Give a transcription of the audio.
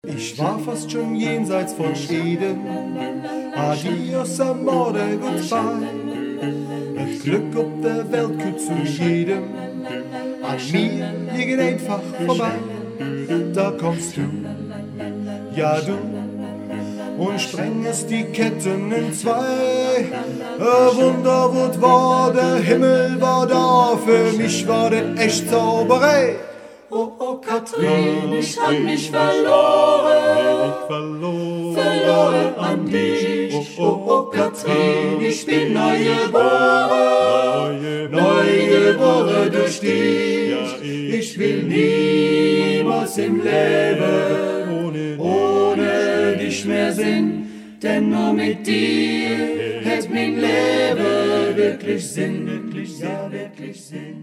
Ich war fast schon jenseits von Eden. Adios, amore, goodbye. Het Glück op der Welt gehört zu jedem. An mir geht einfach vorbei. Da kommst du, ja du, und sprengst die Ketten in zwei. Wunder, wo war, der Himmel war da. Für mich war das echt Zauberei. Oh, oh, Katrin, ich hab mich verloren, verloren an dich. Oh, oh, Katrin, ich bin neu geboren durch dich. Ich will niemals im Leben ohne dich mehr sein, denn nur mit dir hat mein Leben wirklich Sinn, wirklich Sinn.